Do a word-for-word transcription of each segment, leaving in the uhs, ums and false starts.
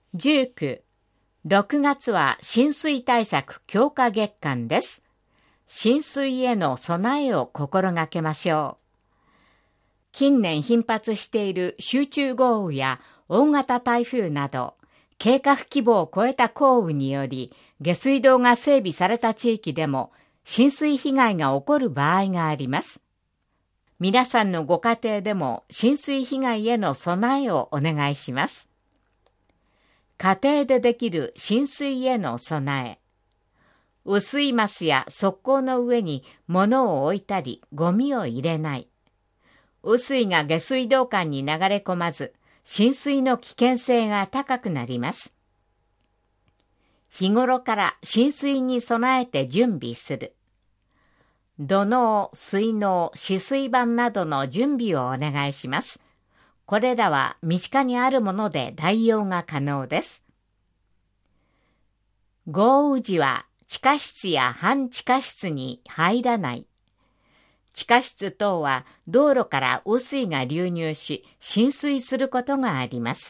じゅうく、ろくがつは浸水対策強化月間です。浸水への備えを心がけましょう。近年頻発している集中豪雨や大型台風など、計画規模を超えた降雨により、下水道が整備された地域でも浸水被害が起こる場合があります。皆さんのご家庭でも浸水被害への備えをお願いします。家庭でできる浸水への備え。雨水ますや側溝の上に物を置いたりゴミを入れない。雨水が下水道管に流れ込まず、浸水の危険性が高くなります。日頃から浸水に備えて準備する。土のう、水のう、止水板などの準備をお願いします。これらは身近にあるもので代用が可能です。豪雨時は地下室や半地下室に入らない。地下室等は道路から雨水が流入し浸水することがあります。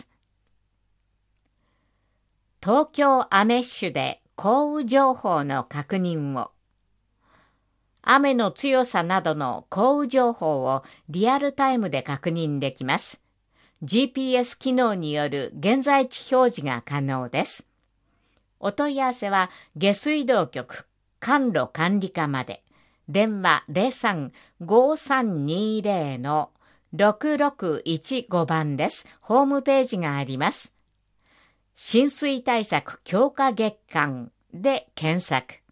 東京アメッシュで降雨情報の確認を。雨の強さなどの降雨情報をリアルタイムで確認できます。ジーピーエス 機能による現在地表示が可能です。お問い合わせは下水道局管路管理課まで。電話 ゼロさん ごーさんにーゼロ ろくろくいちご 番です。ホームページがあります。浸水対策強化月間で検索。